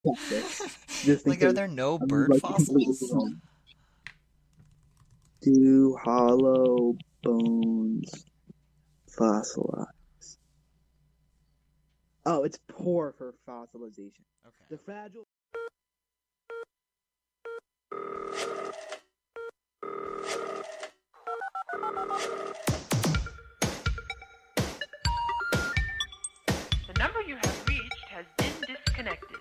check this just in Like, are case there no I'm bird like completely fossils? wrong. Do hollow bones fossilize? Oh, it's poor for fossilization. Okay. The fragile. The number you have reached has been disconnected.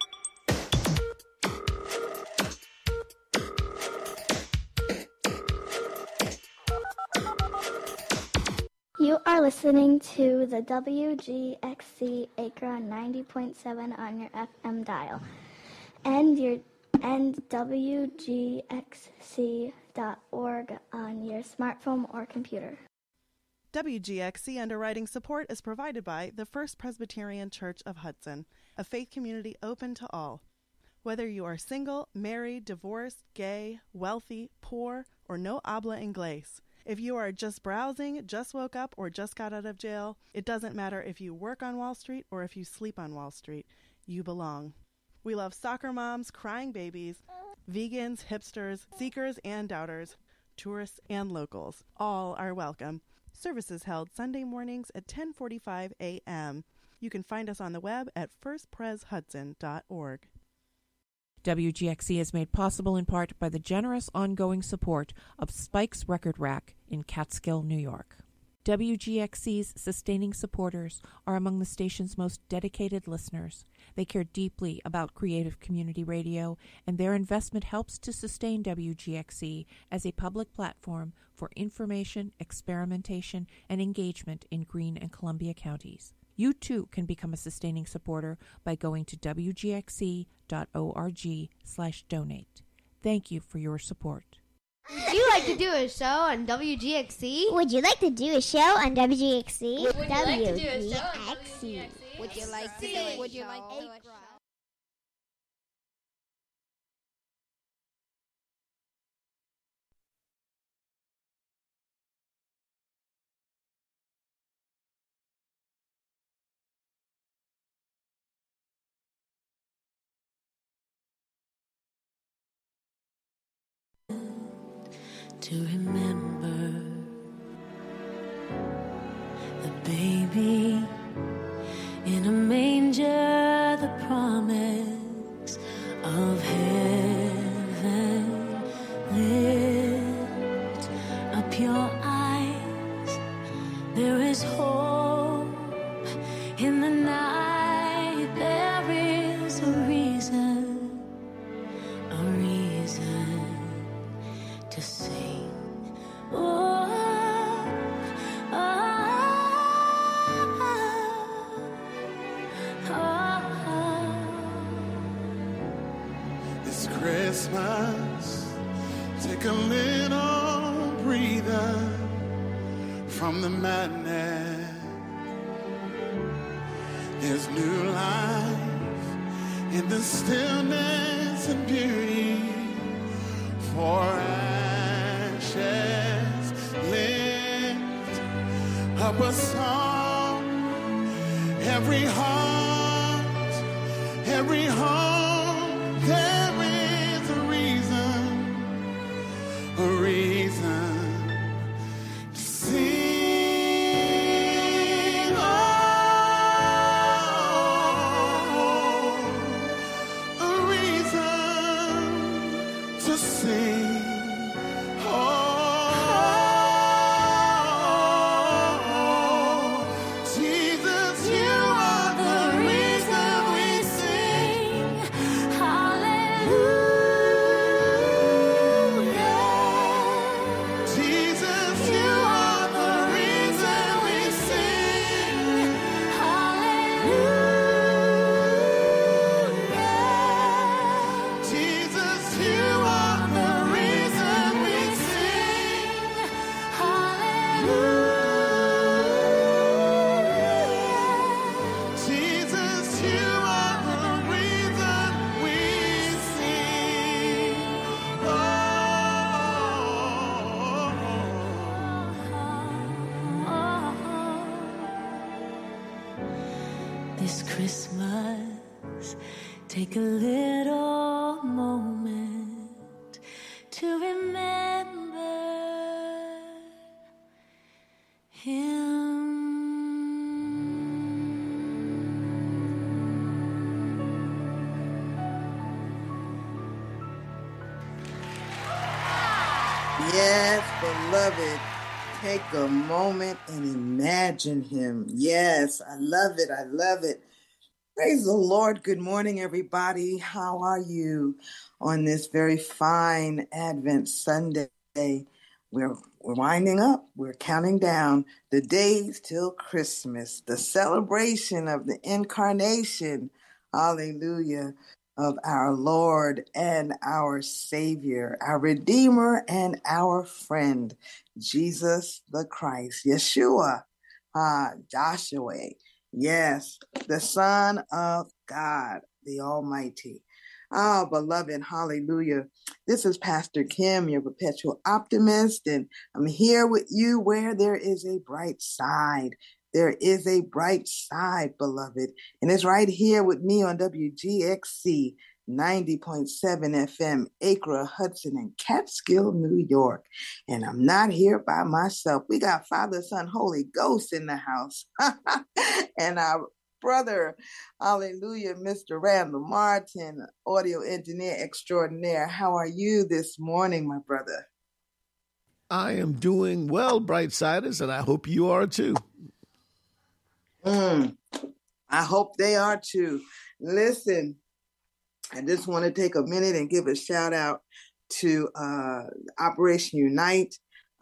You are listening to the WGXC Acra 90.7 on your FM dial and WGXC.org on your smartphone or computer. WGXC underwriting support is provided by the First Presbyterian Church of Hudson, a faith community open to all. Whether you are single, married, divorced, gay, wealthy, poor, or no habla inglés, if you are just browsing, just woke up, or just got out of jail, it doesn't matter if you work on Wall Street or if you sleep on Wall Street. You belong. We love soccer moms, crying babies, vegans, hipsters, seekers and doubters, tourists and locals. All are welcome. Services held Sunday mornings at 10:45 a.m. You can find us on the web at firstpreshudson.org. WGXC is made possible in part by the generous ongoing support of Spike's Record Rack in Catskill, New York. WGXC's sustaining supporters are among the station's most dedicated listeners. They care deeply about creative community radio, and their investment helps to sustain WGXC as a public platform for information, experimentation, and engagement in Greene and Columbia counties. You too can become a sustaining supporter by going to wgxc.org/donate. Thank you for your support. Would you like to do a show on WGXC? Would you like to do a show on WGXC? Would you like to do a show on WGXC? Would you like to do a Would you show? like to do a show? To remember the baby in a manger, the promise of heaven. Lift up your eyes, there is hope in the night, there is a reason to sing. Oh, oh, oh, oh. This Christmas, take a little breather from the madness. There's new life in the stillness and beauty. For ashes, lift up a song. Every heart, there is a reason to sing. Oh, a reason to sing. This Christmas, Take a little moment to remember him. Yes, beloved. Take a moment and imagine him. Yes, I love it. I love it. Praise the Lord. Good morning, everybody. How are you on this very fine Advent Sunday? We're winding up. We're counting down the days till Christmas, the celebration of the incarnation. Hallelujah. Of our Lord and our Savior, our Redeemer and our friend, Jesus the Christ, Yeshua, Joshua, yes, the Son of God, the Almighty. Oh, beloved, hallelujah. This is Pastor Kim, your perpetual optimist, and I'm here with you where there is a bright side. There is a bright side, beloved, and it's right here with me on WGXC 90.7 FM, Acra, Hudson, and Catskill, New York. And I'm not here by myself. We got Father, Son, Holy Ghost in the house. And our brother, hallelujah, Mr. Randall Martin, audio engineer extraordinaire. How are you this morning, my brother? I am doing well, Brightsiders, and I hope you are too. I hope they are too. Listen, I just want to take a minute and give a shout out to Operation Unite,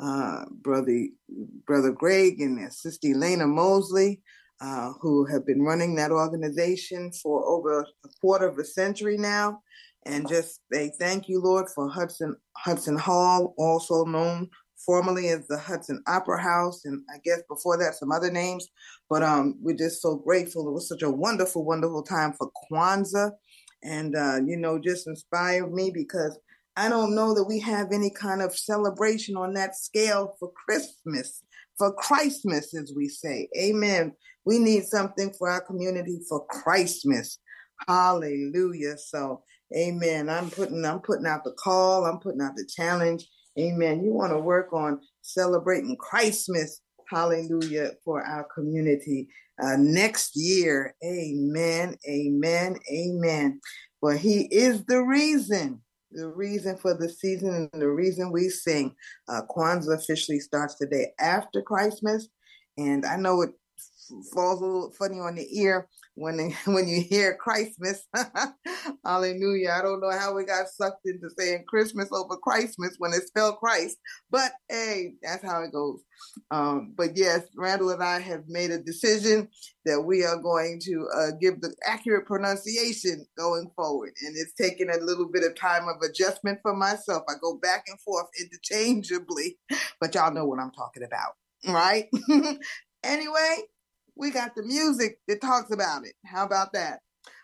Brother Greg and Sister Elena Mosley, who have been running that organization for over a quarter of a century now. And just say thank you, Lord, for Hudson Hall, also known formerly as the Hudson Opera House, and I guess before that some other names. But we're just so grateful. It was such a wonderful, wonderful time for Kwanzaa, and just inspired me because I don't know that we have any kind of celebration on that scale for Christmas, for Christmas, as we say. Amen. We need something for our community for Christmas. Hallelujah. So, amen. I'm putting out the call. I'm putting out the challenge. Amen. You want to work on celebrating Christmas, hallelujah, for our community next year. Amen, amen, amen. For he is the reason for the season and the reason we sing. Kwanzaa officially starts the day after Christmas. And I know it falls a little funny on the ear when you hear Christmas. Hallelujah. I don't know how we got sucked into saying Christmas over Christmas when it's spelled Christ, but hey, that's how it goes. But yes, Randall and I have made a decision that we are going to give the accurate pronunciation going forward. And it's taken a little bit of time of adjustment for myself. I go back and forth interchangeably, but y'all know what I'm talking about, right? Anyway, we got the music that talks about it. How about that?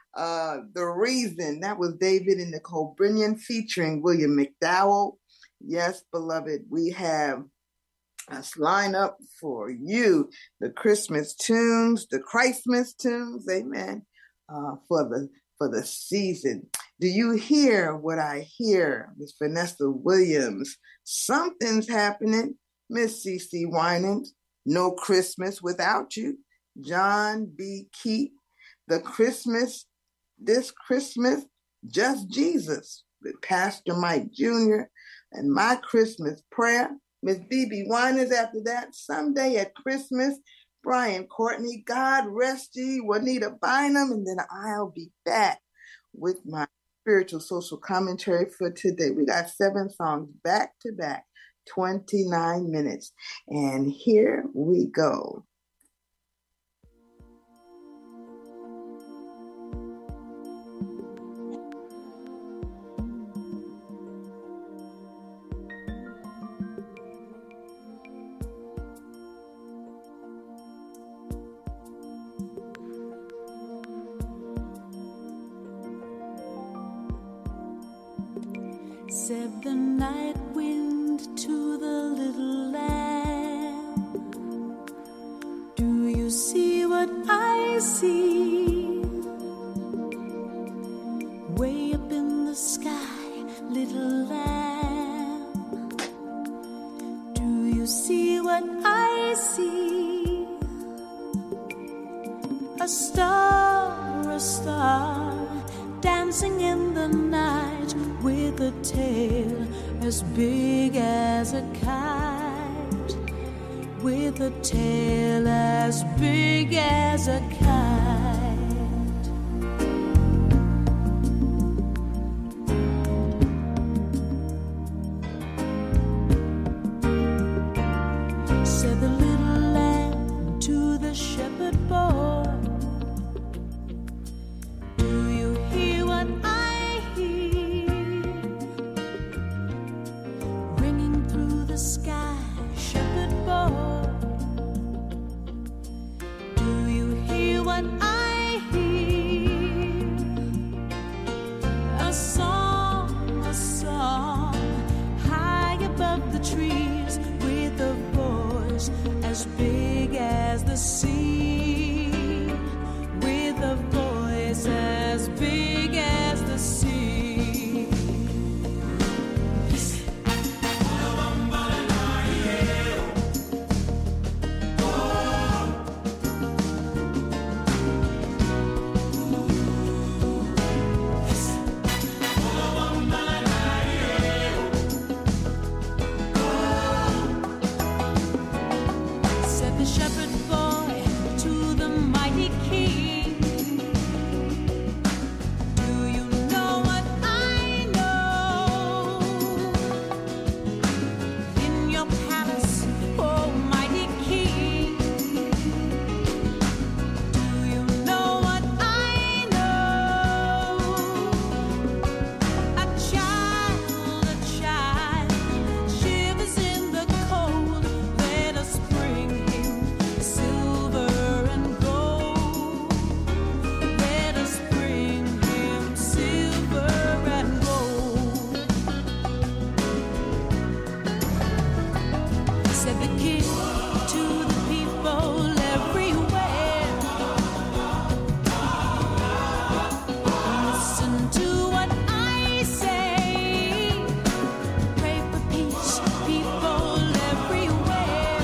The Reason, that was David and Nicole Binion featuring William McDowell. Yes, beloved, we have us line up for you the Christmas tunes, the Christmas tunes, amen, for the season. Do you hear what I hear, Miss Vanessa Williams? Something's happening. Miss CeCe Winans, No Christmas Without You. John B. Keith, This Christmas, Just Jesus, with Pastor Mike Jr., and My Christmas Prayer. Miss B.B. Winans after that, Someday at Christmas, Brian Courtney, God Rest Ye, Juanita Bynum, and then I'll be back with my spiritual social commentary for today. We got 7 songs back to back, 29 minutes, and here we go. Said the night wind to the little lamb, do you see what I see? you see what I see? A star, dancing in the night with a tail as big as a kite, with a tail as big as a kite. Said the little lamb to the shepherd boy, do you hear what I hear? Ringing through the sky, shepherd boy, do you hear what I hear? A song, high above the trees, with a voice as big as the sea, with a voice as big as the sea. Said the shepherd boy to the mighty king, do you know what I know? In your palace, oh mighty king, do you know what I know? A child shivers in the cold. Let us bring him silver and gold. Let us bring him silver and gold. Said the king to the people everywhere, listen to what I say. Pray for peace, people everywhere.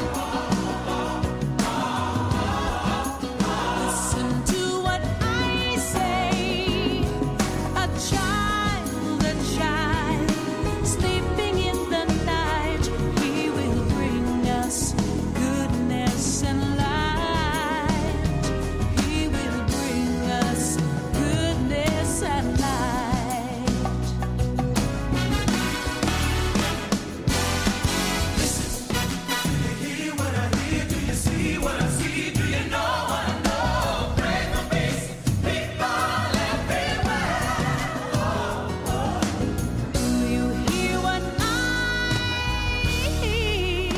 Listen to what I say. A child, sleeping in the night, he will bring us goodness and light. He will bring us goodness and light. Hear what I hear, do you see what I see? Do you know what I know? Pray for peace, people everywhere. Do you hear what I hear?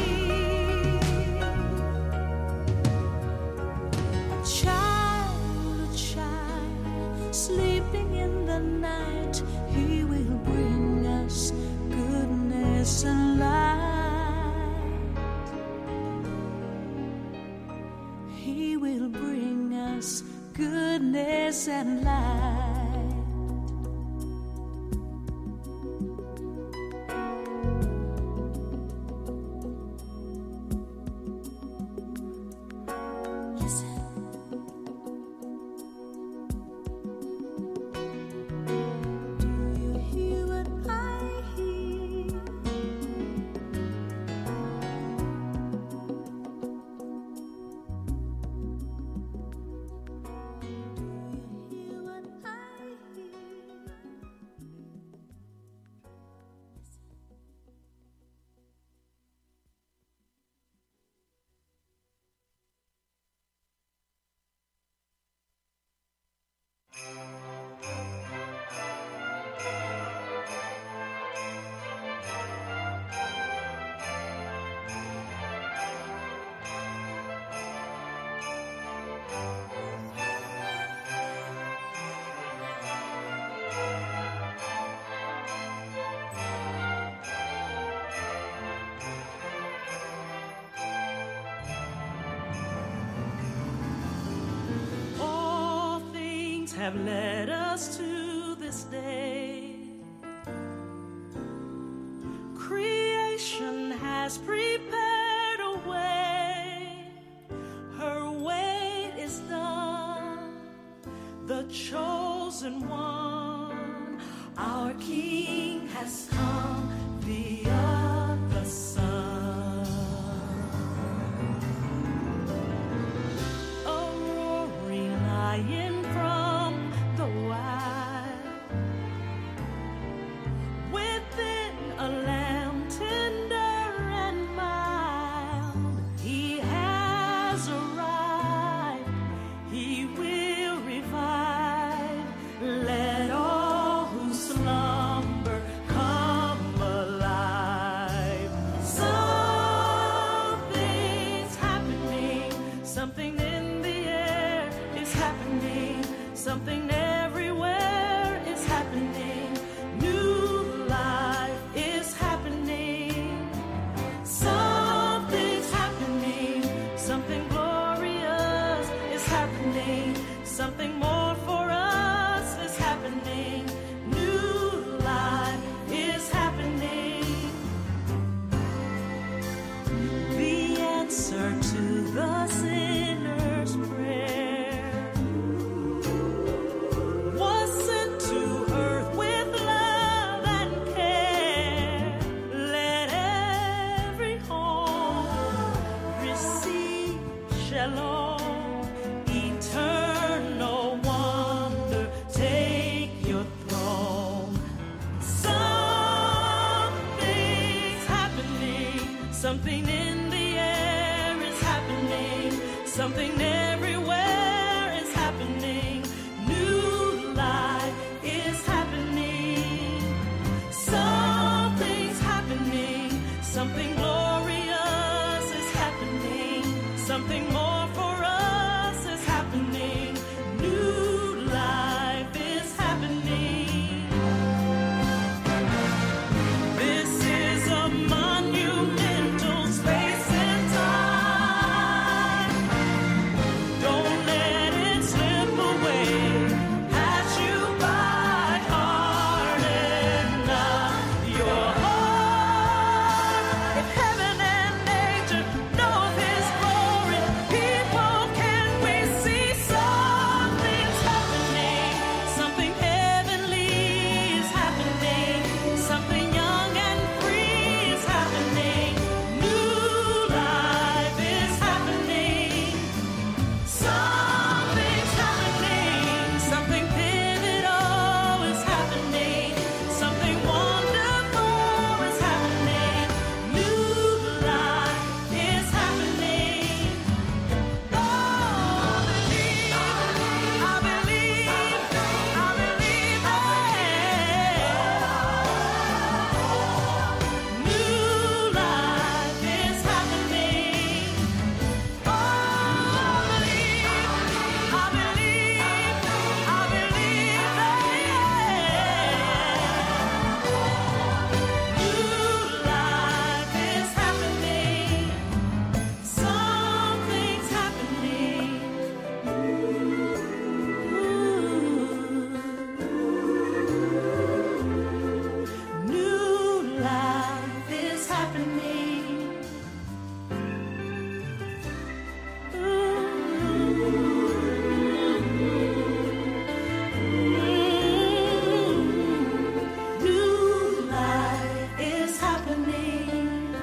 A child, sleeping in the night, he will bring us goodness and light. He will bring us goodness and light. Listen. Do you hear what I hear? Do you hear what I hear? All things have led us to this day. Creation has prepared chosen one. Our King has come via the sun. A roaring lion from the wild, within a lamb tender and mild. He has arrived, he will revive. Let all who slumber come alive. Something's happening, something in the air is happening, something everywhere is happening. New life is happening. Something's happening, something glorious is happening, something more for us is happening. New life is happening. The answer to the sinner's prayer was sent to earth with love and care. Let every home receive shalom, eternal wonder, take your throne. Something's happening, something in the air is happening, something everywhere is happening. New life is happening. Something's happening, something glorious is happening, something more for us is happening. New life is happening. This is a monumental space and time. Don't let it slip away. Pass you by, harden not your heart. If heaven and nature know His glory, people, can we see something's happening? Something heavenly is happening. Something young and free is happening. New life is happening. Something's happening. Something pivotal is happening. Something wonderful is happening. New life is happening. Oh, I believe New life is happening. Oh, I believe New life is happening. Something's happening. New life is happening. New life is happening.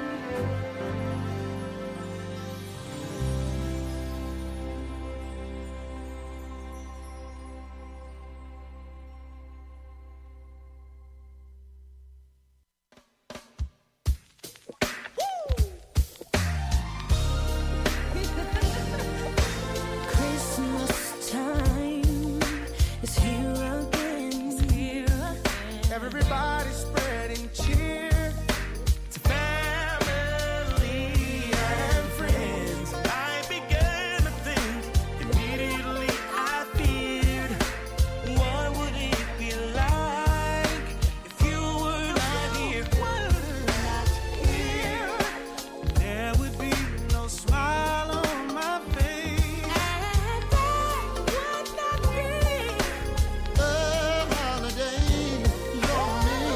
Christmas time is here again. Everybody spreading cheer to family and friends. I began to think immediately. I feared, what would it be like if you were not here? There would be no smile on my face, and that would not be a holiday. Your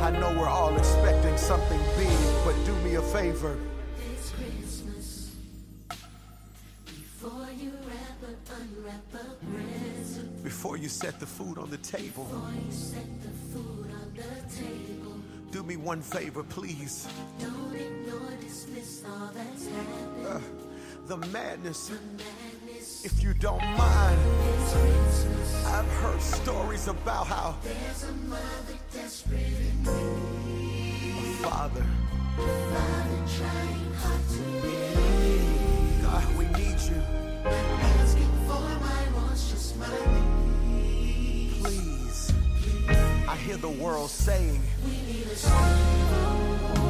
I know we're all expecting something big, but do me a favor. It's Christmas. Before you wrap up, unwrap a present. Before you set the food on the table. Before you set the food on the table. Do me one favor, please. Don't ignore, dismiss all that's happened. The madness. If you don't mind, I've heard stories about how there's a mother desperate in need. A father Trying hard to believe. God, we need you. Asking for my wants, just my needs. Please. I hear the world saying we need a Savior.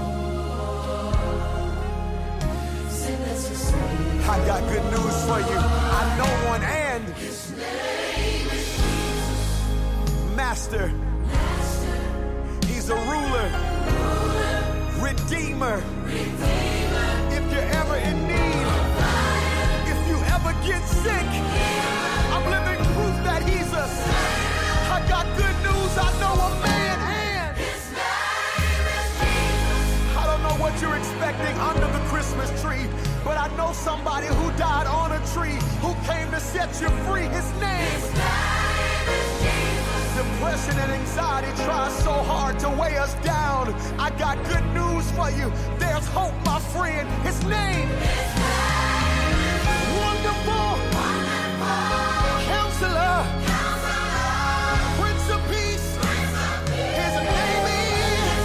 Send us a Savior. I got good news for you. I know one, and His name is Jesus. Master. He's a ruler. Redeemer. If you're ever in need, if you ever get sick, I'm living proof that he's a I got good news. I know a man, and His name is Jesus. I don't know what you're expecting under the Christmas tree, but I know somebody who died on a tree, who came to set you free. His name is Jesus. Depression and anxiety try so hard to weigh us down. I got good news for you. There's hope, my friend. His name is Wonderful, Counselor, Prince of Peace. His name is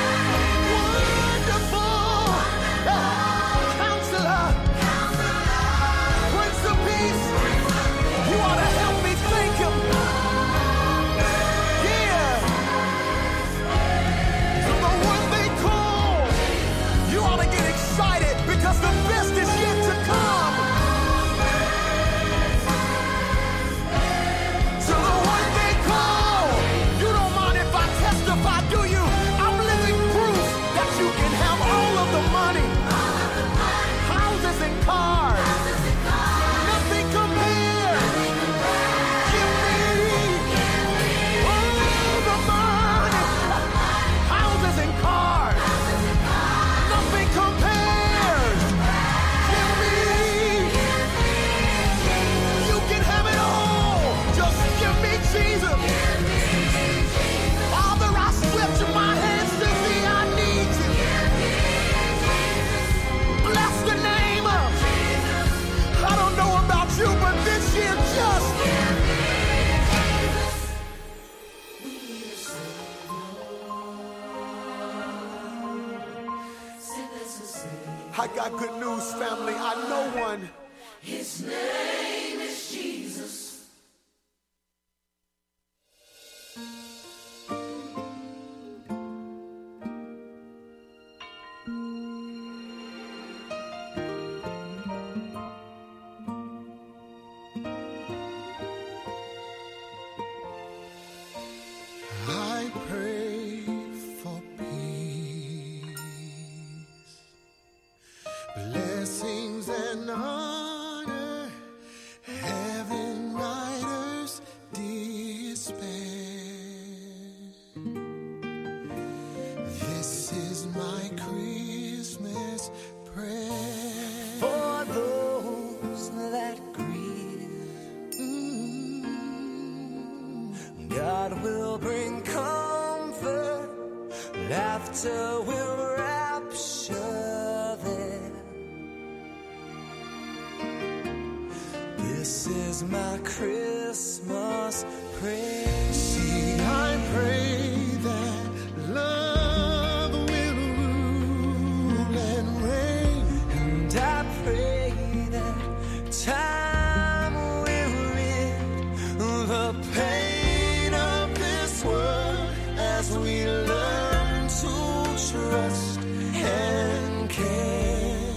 Wonderful, Counselor, Prince of Peace. You ought to help me thank him. Because the best is yet to come. To the one they call. You don't mind if I testify, do you? I'm living proof that you can have all of the money, houses and cars. Nothing compares. Give me all the money, houses and cars. Nothing compares. Jesus. Father, I stretch my hands to thee, I need you. Bless the name of Jesus. I don't know about you, but this year just I got good news, family. I know one. His name is Jesus. I pray for peace, blessings and honor, heaven riders despair. This is my Christmas prayer for those that grieve. God will bring comfort, laughter will rapture them. This is my Christmas prayer. See, I pray that love will rule and reign, and I pray that time will rid the pain of this world as we learn to trust and care.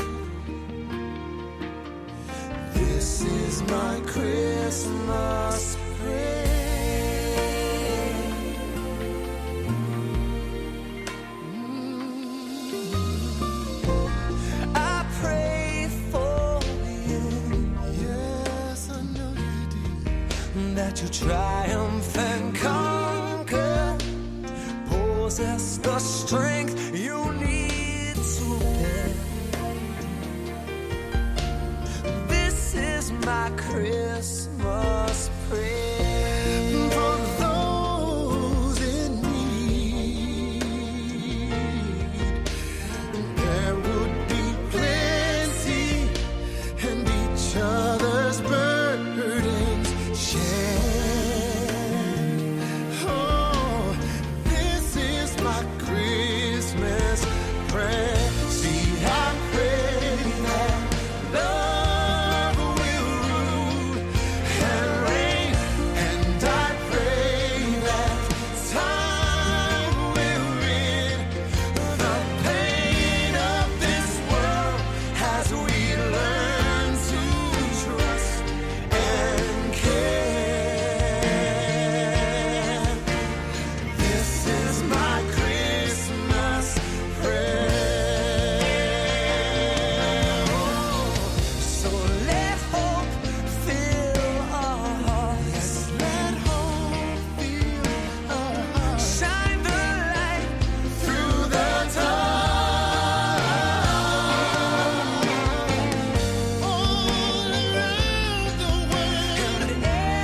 This is my Christmas prayer. I pray for you. Yes, I know you do. That you triumph and conquer. Pour possess the strength you need to bear. This is my Christmas prayer for those in need. There would be plenty and each other's burdens shared. Oh, this is my Christmas prayer. See, I pray that love will rule and reign, and I pray that time will rid the pain of this world as we learn to trust and care. This is my Christmas prayer. So let hope fill our hearts. Yes, let hope fill our hearts. Shine the light through the dark. All around the world and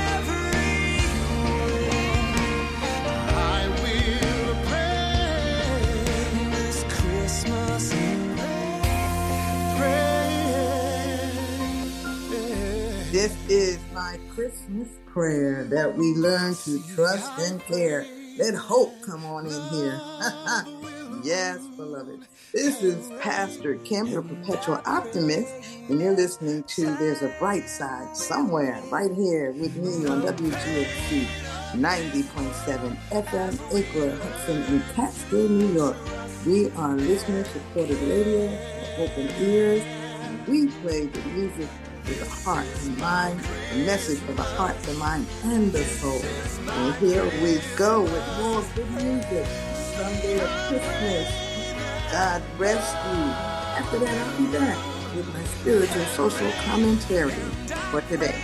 everywhere, I will pray this Christmas prayer. This is my Christmas prayer, that we learn to trust and care. Let hope come on in here. Yes, beloved. This is Pastor Kim, your perpetual optimist, and you're listening to There's a Bright Side Somewhere right here with me on WGXC 90.7 FM, Acre, Hudson, and Catskill, New York. We are listener-supported radio for open ears, and we play the music with the heart and mind, the message for the heart, the mind, and the soul. And here we go with more good music. Sunday of Christmas. God rest you. After that, I'll be back with my spiritual social commentary for today.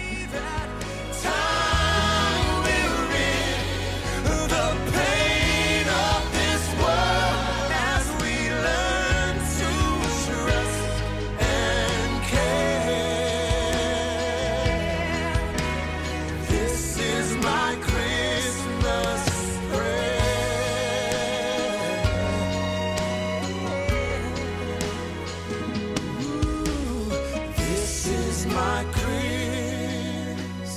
The pain of this world as we learn to trust and care. This is my Christmas prayer. This is my Christmas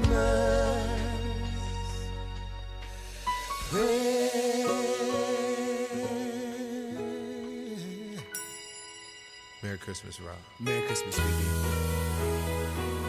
Merry Christmas, Rob. Merry Christmas, baby.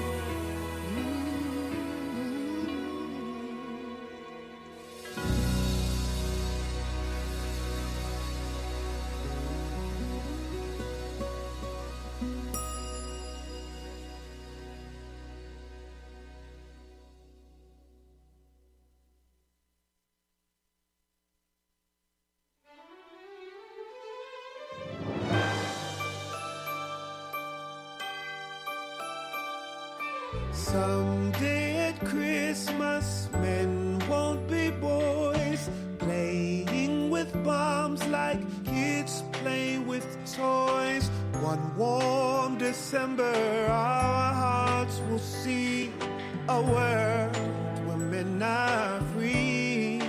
Someday at Christmas, men won't be boys, playing with bombs like kids play with toys. One warm December, our hearts will see a world where men are free.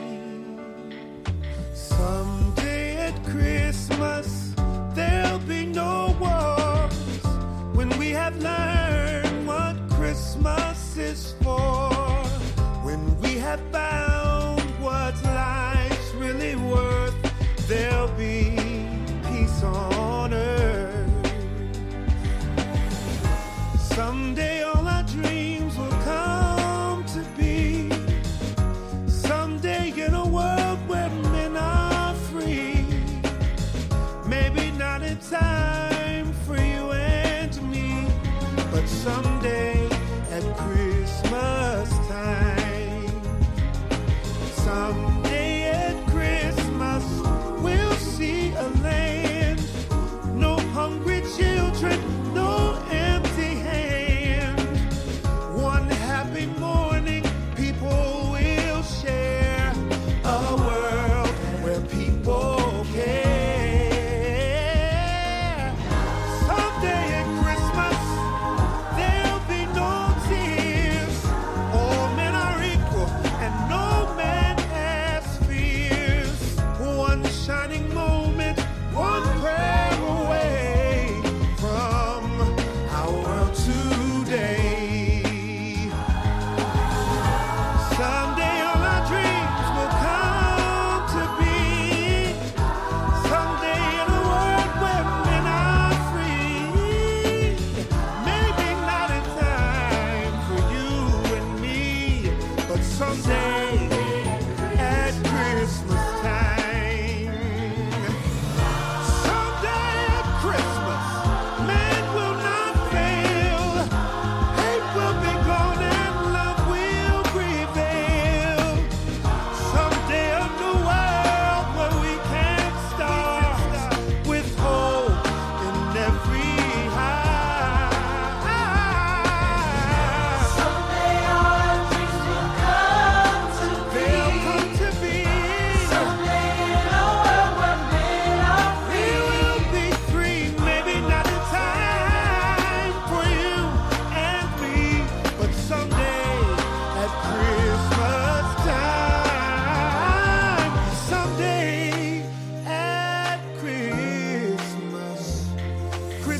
Someday at Christmas, there'll be no wars when we have learned what Christmas is for. When we have found what life's really worth, there'll be peace on earth. Someday all our dreams will come to be. Someday in a world where men are free. Maybe not in time for you and me, but someday at Christmas time. Someday at Christmas we'll see a land. No hungry children, no empty hand. One happy morning people will share a world where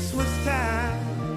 Christmas time.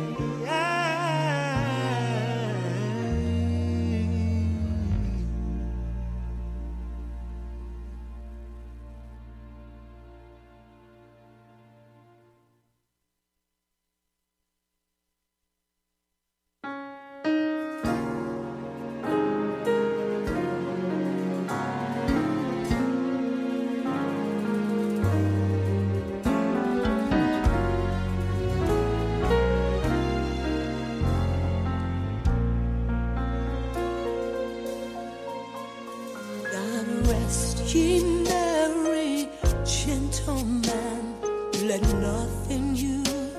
God rest ye merry gentlemen, let nothing you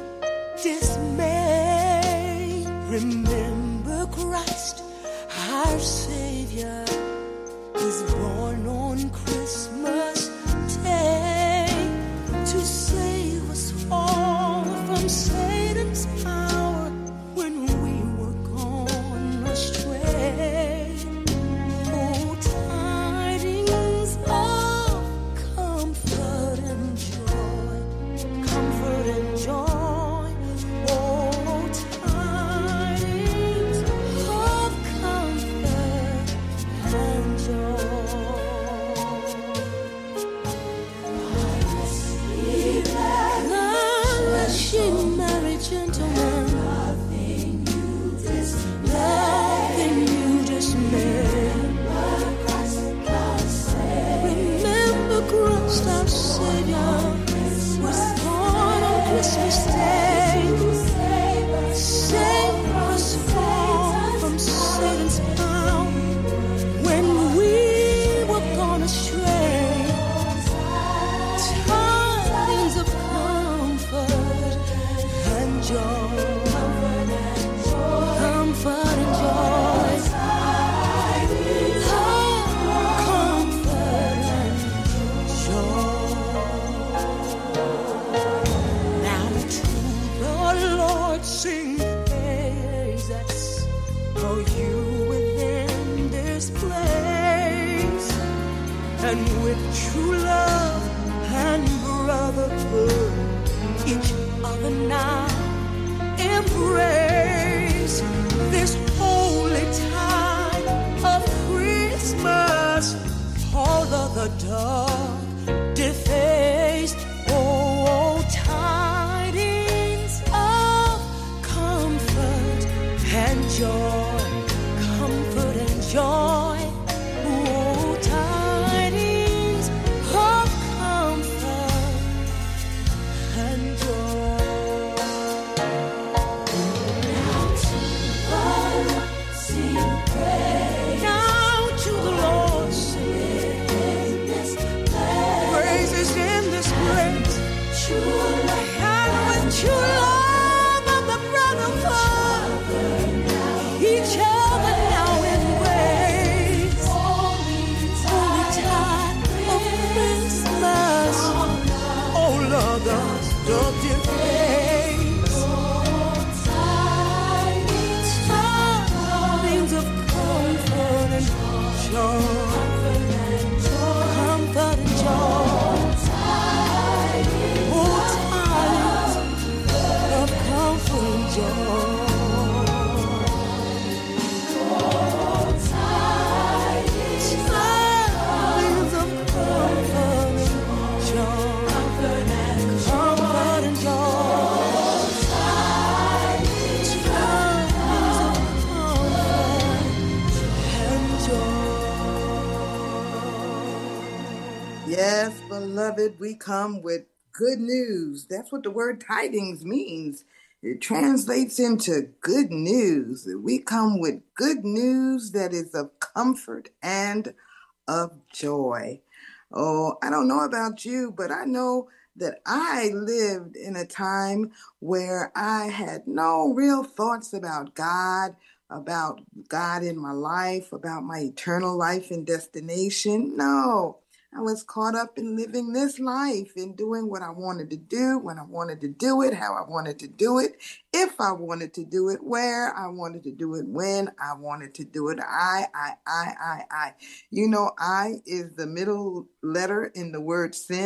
dismay. Remember Christ, our Savior, was born on Christmas Day to save us all from Satan's power when we were gone astray. Oh, tidings of comfort and joy, comfort and joy. Oh, tidings of comfort and joy. Unless ye marry gentlemen, nothing you dismay. Remember Christ our Savior was born on Christmas Day. Save us from Satan's power when we were gone astray. Tidings of comfort and joy. Comfort and joy. Comfort and joy. Now to the Lord sing praises, for you within this place, and with true love and brotherhood, each other now embrace this holy time of Christmas. All of the dark defaced. Oh, tidings of comfort and joy, comfort and joy. Oh, tidings of comfort and joy. Now to the Lord sing praise. Now to the Lord sing praises in this place. True love and with true love of the brotherhood, each other now embrace. Holy tide of Christmas. Oh Lord, the deface. Tidings of comfort and joy. Comfort and joy. Oh, tidings of comfort and joy. Tidings of comfort and joy. Comfort and joy. Tidings of comfort and joy. Yes, beloved, we come with good news. That's what the word tidings means. It translates into good news. We come with good news that is of comfort and of joy. Oh, I don't know about you, but I know that I lived in a time where I had no real thoughts about God in my life, about my eternal life and destination. No, I was caught up in living this life and doing what I wanted to do, when I wanted to do it, how I wanted to do it, if I wanted to do it, where I wanted to do it, when I wanted to do it. I. You know, I is the middle letter in the word sin.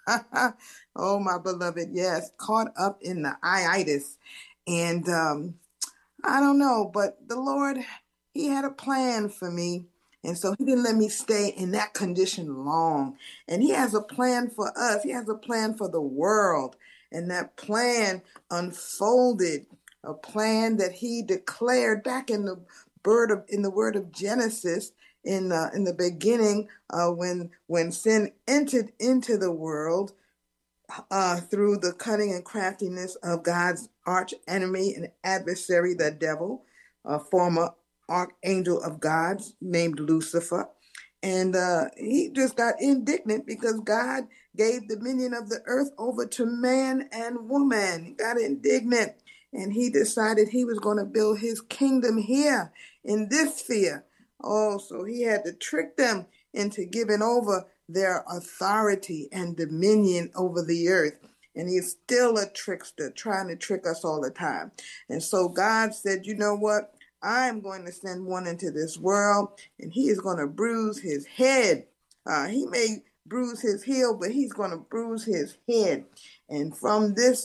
Oh, my beloved, yes, caught up in the itis. And I don't know, but the Lord, he had a plan for me. And so he didn't let me stay in that condition long. And he has a plan for us. He has a plan for the world. And that plan unfolded, a plan that he declared back in the word of Genesis, in the beginning, when sin entered into the world, through the cunning and craftiness of God's arch enemy and adversary, the devil, a former archangel of God named Lucifer. And he just got indignant because God gave dominion of the earth over to man and woman. He got indignant, and he decided he was going to build his kingdom here in this sphere. Oh, so he had to trick them into giving over their authority and dominion over the earth. And he's still a trickster, trying to trick us all the time. And so God said, you know what? I'm going to send one into this world, and he is going to bruise his head. He may bruise his heel, but he's going to bruise his head. And from this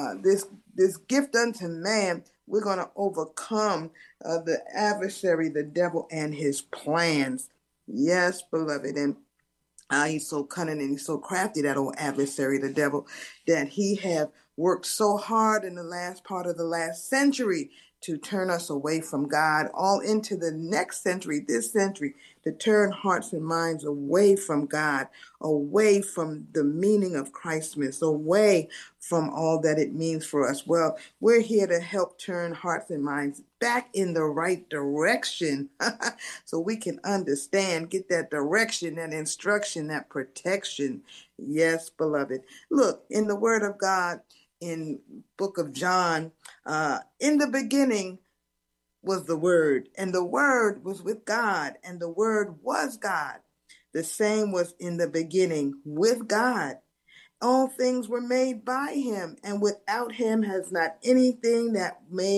gift unto man, we're going to overcome the adversary, the devil, and his plans. Yes, beloved. And he's so cunning and he's so crafty, that old adversary, the devil, that he have worked so hard in the last part of the last century to turn us away from God, all into the next century, this century, to turn hearts and minds away from God, away from the meaning of Christmas, away from all that it means for us. Well, we're here to help turn hearts and minds back in the right direction so we can understand, get that direction, that instruction, that protection. Yes, beloved. Look, in the Word of God, in book of John, in the beginning was the Word, and the Word was with God, and the Word was God. The same was in the beginning with God. All things were made by him, and without him has not anything that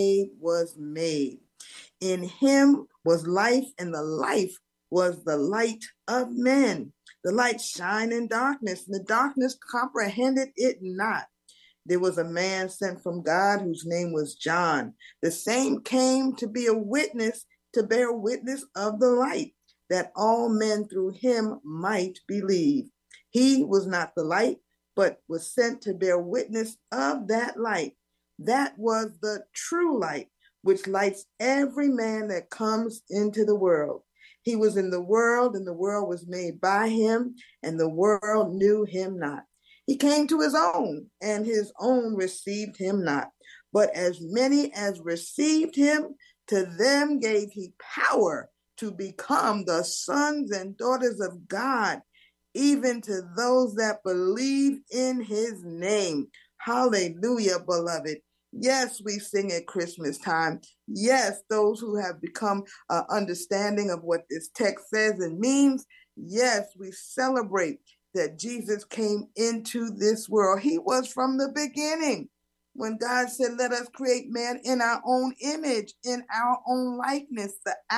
was made. In him was life, and the life was the light of men. The light shined in darkness, and the darkness comprehended it not. There was a man sent from God whose name was John. The same came to be a witness, to bear witness of the light, that all men through him might believe. He was not the light, but was sent to bear witness of that light. That was the true light, which lights every man that comes into the world. He was in the world, and the world was made by him, and the world knew him not. He came to his own, and his own received him not. But as many as received him, to them gave he power to become the sons and daughters of God, even to those that believe in his name. Hallelujah, beloved. Yes, we sing at Christmas time. Yes, those who have become understanding of what this text says and means. Yes, we celebrate that Jesus came into this world. He was from the beginning. When God said, let us create man in our own image, in our own likeness,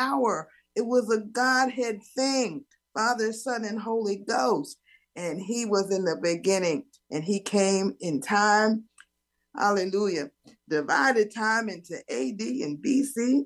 it was a Godhead thing, Father, Son, and Holy Ghost. And he was in the beginning, and he came in time. Hallelujah. Divided time into AD and BC.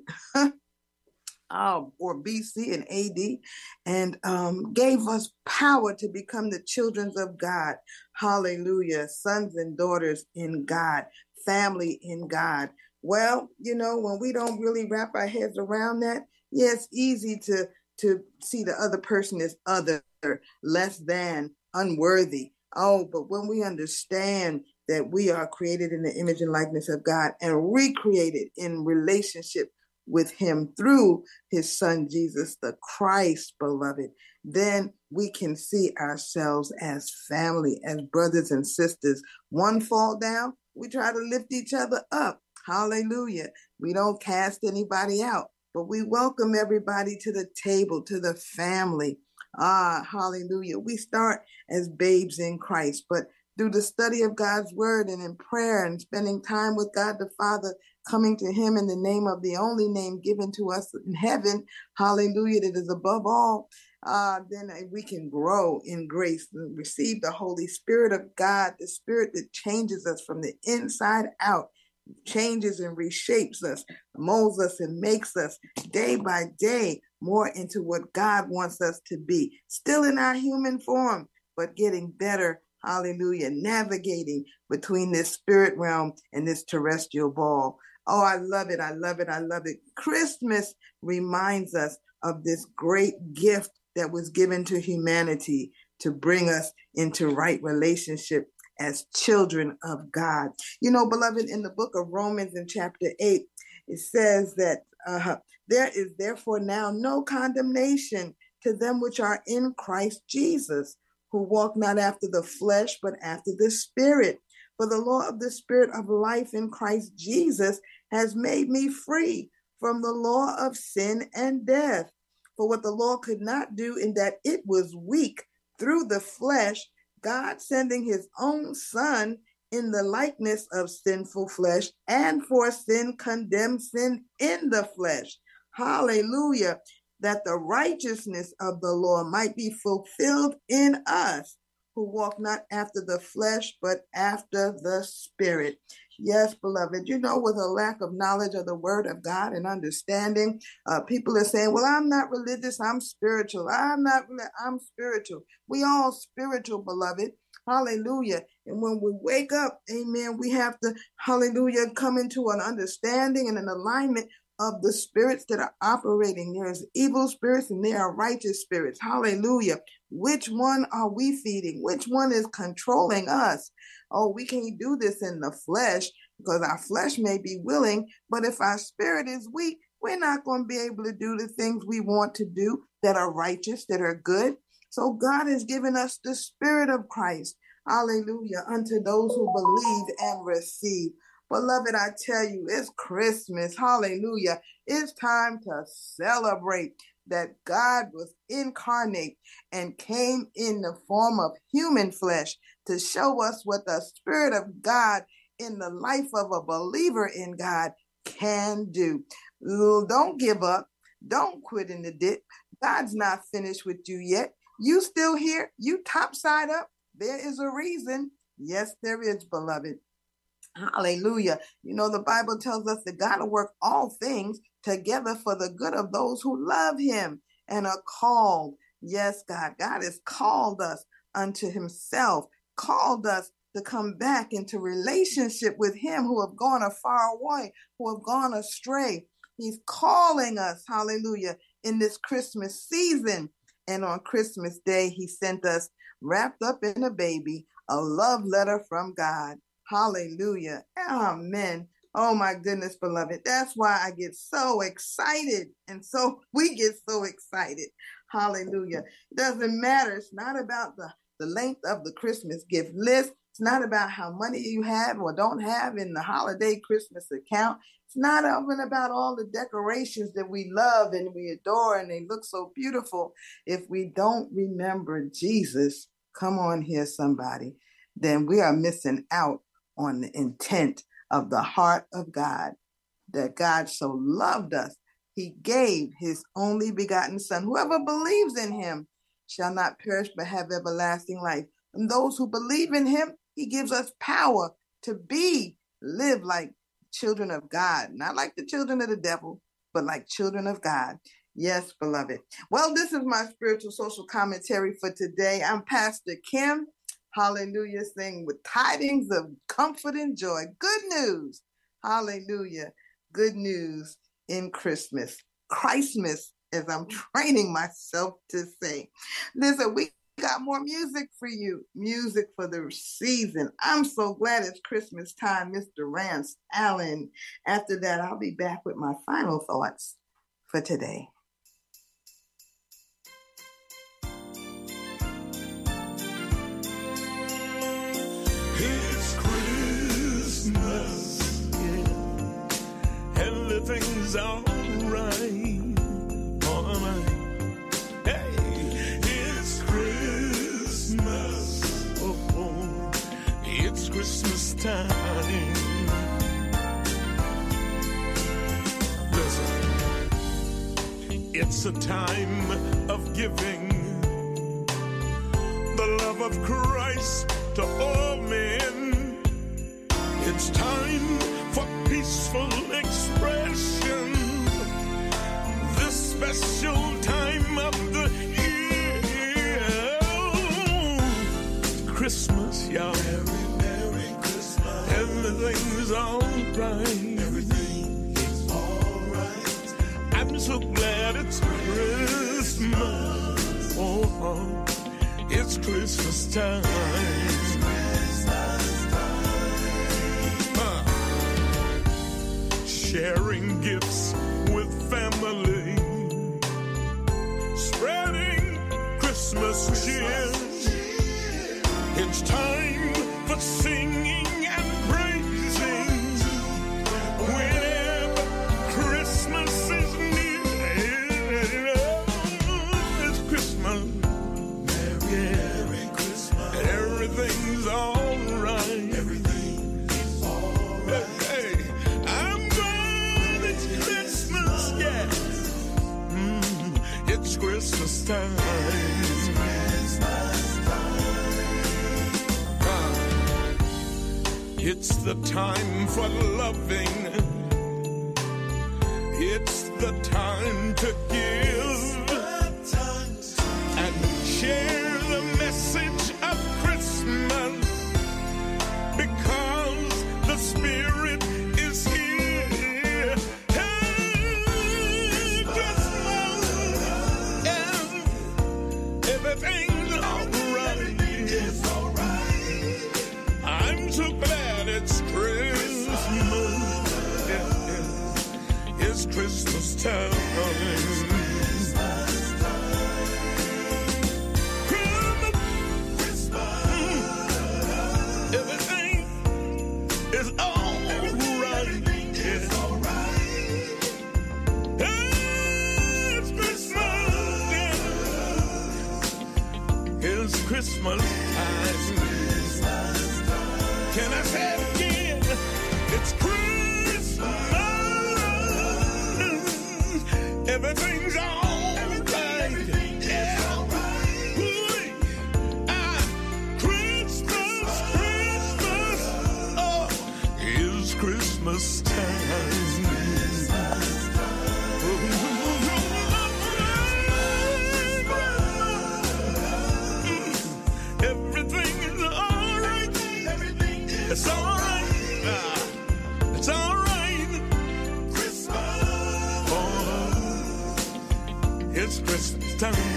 Or BC and AD, and gave us power to become the children of God. Hallelujah. Sons and daughters in God, family in God. Well, when we don't really wrap our heads around that, yeah, it's easy to see the other person as other, less than, unworthy. Oh, but when we understand that we are created in the image and likeness of God and recreated in relationship with him through his son, Jesus, the Christ, beloved, then we can see ourselves as family, as brothers and sisters. One fall down, we try to lift each other up. Hallelujah. We don't cast anybody out, but we welcome everybody to the table, to the family. Hallelujah. We start as babes in Christ, but through the study of God's word and in prayer and spending time with God the Father, coming to him in the name of the only name given to us in heaven, hallelujah, that is above all, then we can grow in grace and receive the Holy Spirit of God, the Spirit that changes us from the inside out, changes and reshapes us, molds us and makes us day by day more into what God wants us to be, still in our human form, but getting better. Hallelujah. Navigating between this spirit realm and this terrestrial ball. Oh, I love it. I love it. I love it. Christmas reminds us of this great gift that was given to humanity to bring us into right relationship as children of God. You know, beloved, in the book of Romans in chapter 8, it says that there is therefore now no condemnation to them which are in Christ Jesus, who walk not after the flesh, but after the Spirit. For the law of the Spirit of life in Christ Jesus has made me free from the law of sin and death. For what the law could not do, in that it was weak through the flesh, God sending his own Son in the likeness of sinful flesh, and for sin condemned sin in the flesh. Hallelujah. That the righteousness of the law might be fulfilled in us, who walk not after the flesh, but after the Spirit. Yes, beloved, you know, with a lack of knowledge of the word of God and understanding, people are saying, well, I'm not religious, I'm spiritual. I'm spiritual. We all spiritual, beloved. Hallelujah. And when we wake up, amen, we have to, hallelujah, come into an understanding and an alignment of the spirits that are operating. There's evil spirits and there are righteous spirits. Hallelujah. Which one are we feeding? Which one is controlling us? Oh, we can't do this in the flesh because our flesh may be willing, but if our spirit is weak, we're not going to be able to do the things we want to do that are righteous, that are good. So God has given us the Spirit of Christ. Hallelujah. Unto those who believe and receive. Beloved, I tell you, it's Christmas. Hallelujah. It's time to celebrate that God was incarnate and came in the form of human flesh to show us what the Spirit of God in the life of a believer in God can do. Don't give up. Don't quit in the dip. God's not finished with you yet. You still here. You topside up. There is a reason. Yes, there is, beloved. Hallelujah. You know, the Bible tells us that God will work all things together for the good of those who love him and are called. Yes, God. God has called us unto himself, called us to come back into relationship with him who have gone afar away, who have gone astray. He's calling us, hallelujah, in this Christmas season. And on Christmas Day, he sent us wrapped up in a baby, a love letter from God. Hallelujah. Amen. Oh my goodness, beloved. That's why I get so excited. And so we get so excited. Hallelujah. It doesn't matter. It's not about the length of the Christmas gift list. It's not about how money you have or don't have in the holiday Christmas account. It's not even about all the decorations that we love and we adore and they look so beautiful. If we don't remember Jesus, come on here, somebody, then we are missing out on the intent of the heart of God, that God so loved us. He gave his only begotten Son. Whoever believes in him shall not perish but have everlasting life. And those who believe in him, he gives us power to live like children of God, not like the children of the devil, but like children of God. Yes, beloved. Well, this is my spiritual social commentary for today. I'm Pastor Kim. Hallelujah, saying with tidings of comfort and joy. Good news. Hallelujah. Good news in Christmas. Christmas, as I'm training myself to say. Listen, we got more music for you. Music for the season. I'm so glad it's Christmas time, Mr. Rance Allen. After that, I'll be back with my final thoughts for today. It's Christmas, yeah. Everything's all right, all right. Hey, it's Christmas, oh, it's Christmas time. Listen, it's a time of giving love of Christ to all men. It's time for peaceful expression. This special time of the year. Christmas, y'all. Merry Christmas. Everything's all right. Everything is all right. I'm so glad it's Christmas. Oh, it's Christmas time. Sharing gifts with family, spreading Christmas cheer. It's time for singing and praising whenever Christmas is near. It's Christmas. Merry Christmas. Everything's all right. Everything's all right. Hey, I'm glad it's Christmas, yeah. It's Christmas time. It's the time for loving. It's the time to give and share the message of Christmas, because the Spirit is here. Hey, Christmas, and everything's all right. It's all right. I'm so glad it's Christmas. Yeah. It's Christmas time. Everything is all right. It's all right. It's Christmas. Yeah. It's Christmas time. Can I say it again? It's Christmas. Everything's all right. Yeah. Christmas. Oh, it's Christmas time. Everything is all right. It's all right. It's all right. Christmas. Oh, it's Christmas time.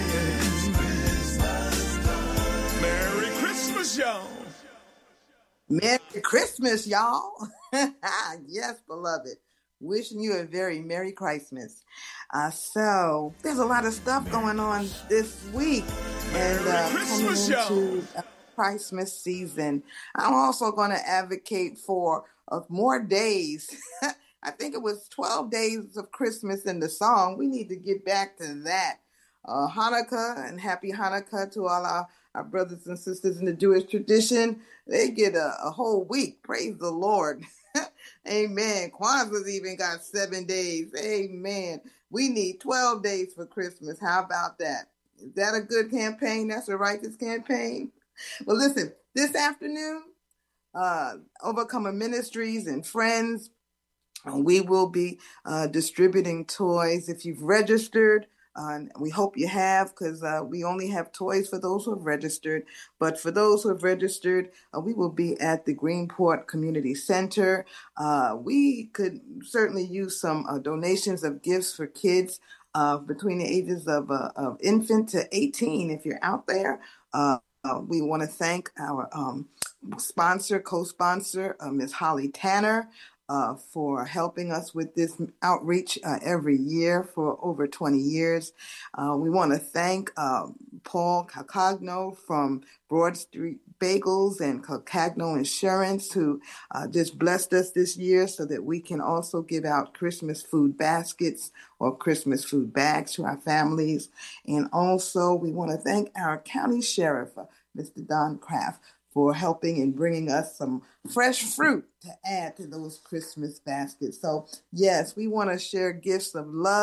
Merry Christmas, y'all. Merry Christmas, y'all. Yes, beloved. Wishing you a very Merry Christmas. So there's a lot of stuff going on this week. And coming into Christmas season, I'm also going to advocate for more days. I think it was 12 days of Christmas in the song. We need to get back to that. Hanukkah, and happy Hanukkah to all our brothers and sisters in the Jewish tradition. They get a whole week. Praise the Lord. Amen. Kwanzaa's even got 7 days. Amen. We need 12 days for Christmas. How about that? Is that a good campaign? That's a righteous campaign. Well, listen, this afternoon, Overcomer Ministries and friends, we will be distributing toys. If you've registered, we hope you have, because we only have toys for those who have registered. But for those who have registered, we will be at the Greenport Community Center. We could certainly use some donations of gifts for kids between the ages of infant to 18. If you're out there, we want to thank our co-sponsor, Ms. Holly Tanner, for helping us with this outreach every year for over 20 years. We want to thank Paul Calcagno from Broad Street Bagels and Calcagno Insurance, who just blessed us this year so that we can also give out Christmas food baskets or Christmas food bags to our families. And also we want to thank our county sheriff, Mr. Don Kraft, for helping and bringing us some fresh fruit to add to those Christmas baskets. So yes, we want to share gifts of love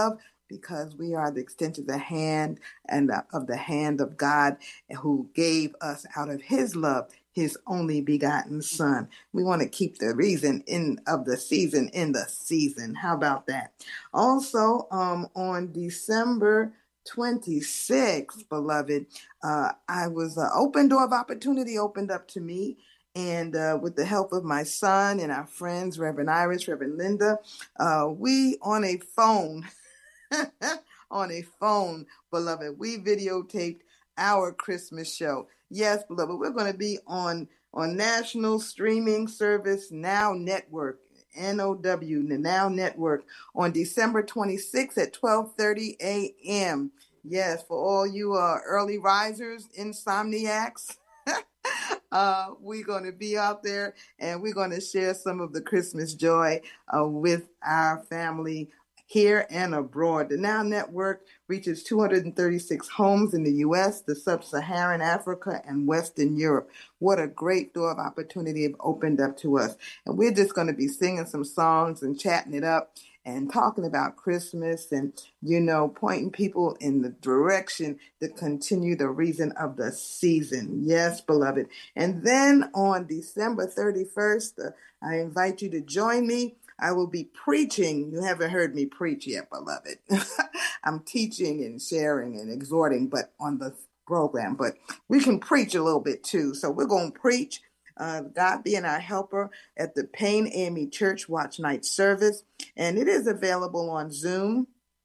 because we are the extension of the hand and of the hand of God, who gave us out of his love his only begotten son. We want to keep the reason of the season in the season. How about that? Also, on December 26th, beloved, I was an open door of opportunity opened up to me. And with the help of my son and our friends, Reverend Iris, Reverend Linda, we on a phone, beloved, we videotaped our Christmas show. Yes, beloved, we're going to be on National Streaming Service Now Network, NOW, the Now Network, on December 26th at 12:30 a.m. Yes, for all you early risers, insomniacs, we're going to be out there and we're going to share some of the Christmas joy with our family here and abroad. The Now Network reaches 236 homes in the U.S., the Sub-Saharan Africa, and Western Europe. What a great door of opportunity opened up to us. And we're just going to be singing some songs and chatting it up and talking about Christmas and, pointing people in the direction to continue the reason of the season. Yes, beloved. And then on December 31st, I invite you to join me. I will be preaching. You haven't heard me preach yet, beloved. I'm teaching and sharing and exhorting, but on the program. But we can preach a little bit too. So we're going to preach, God being our helper, at the Payne AME Church Watch Night Service. And it is available on Zoom.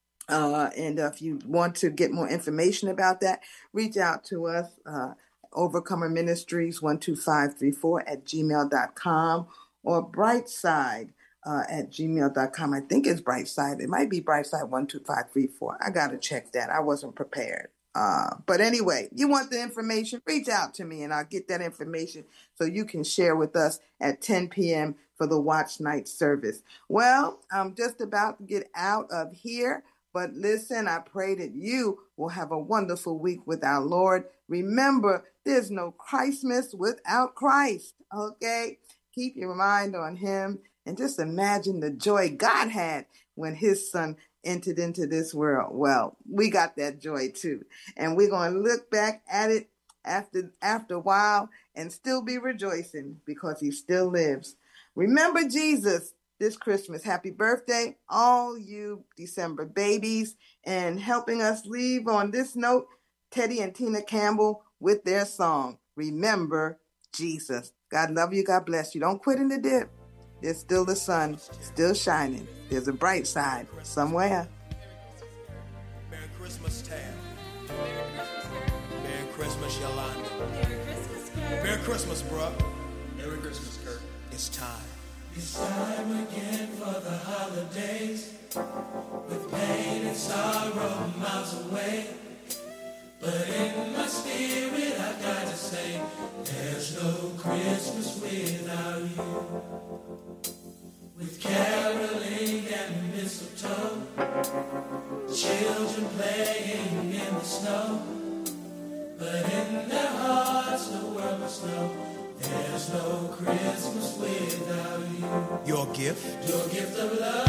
And if you want to get more information about that, reach out to us, Overcomer Ministries 12534 at gmail.com or Brightside at gmail.com. I think it's Brightside. It might be Brightside 12534. I got to check that. I wasn't prepared. But anyway, you want the information, reach out to me and I'll get that information so you can share with us at 10 p.m. for the Watch Night service. Well, I'm just about to get out of here, but listen, I pray that you will have a wonderful week with our Lord. Remember, there's no Christmas without Christ, okay? Keep your mind on him. And just imagine the joy God had when his son entered into this world. Well, we got that joy too. And we're going to look back at it after a while and still be rejoicing because he still lives. Remember Jesus this Christmas. Happy birthday, all you December babies. And helping us leave on this note, Teddy and Tina Campbell with their song, Remember Jesus. God love you. God bless you. Don't quit in the dip. There's still the sun, still shining. There's a bright side somewhere. Merry Christmas, Tab. Merry Christmas, Yolanda. Merry Christmas, Kurt. Merry Christmas, bro. Merry Christmas, Kurt. It's time. It's time again for the holidays, with pain and sorrow miles away. But in my spirit I gotta say, there's no Christmas without you. With caroling and mistletoe, children playing in the snow, but in their hearts the world must know, there's no Christmas without you. Your gift of love.